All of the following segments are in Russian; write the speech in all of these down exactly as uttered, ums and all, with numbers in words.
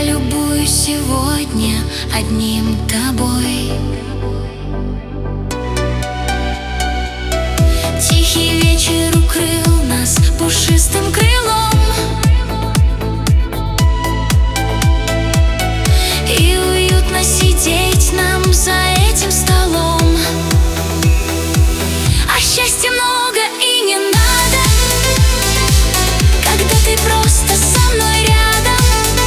любуюсь сегодня одним тобой. Тихий вечер укрыл нас пушистым крылом, и уютно сидеть нам за этим столом. А счастья много и не надо, когда ты просто со мной рядом.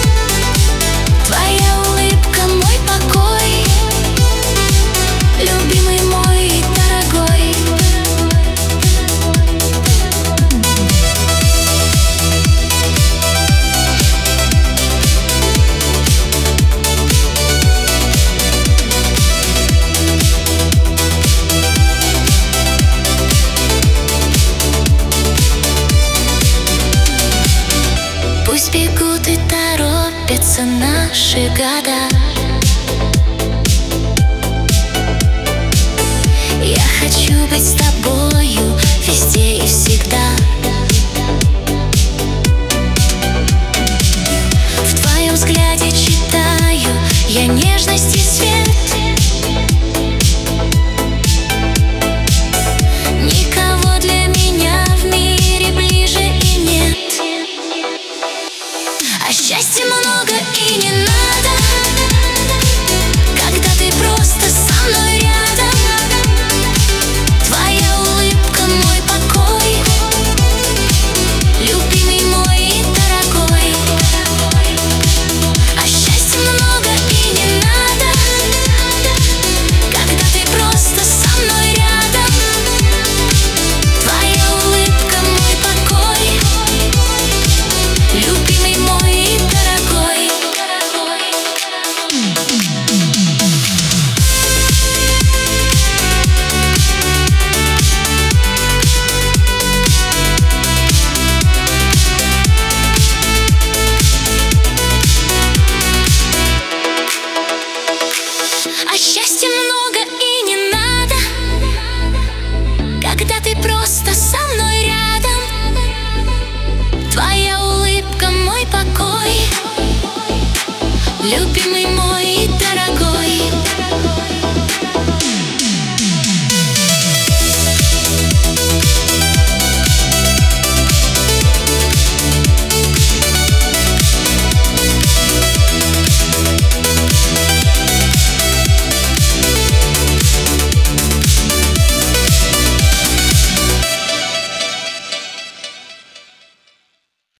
Твоя улыбка — мой покой, любимый мой и дорогой. Пусть бегут и торопятся наши года, я хочу быть с тобою везде и всегда. В твоем взгляде читаю я нежность и свет. Никого для меня в мире ближе и нет. А счастья много и не надо,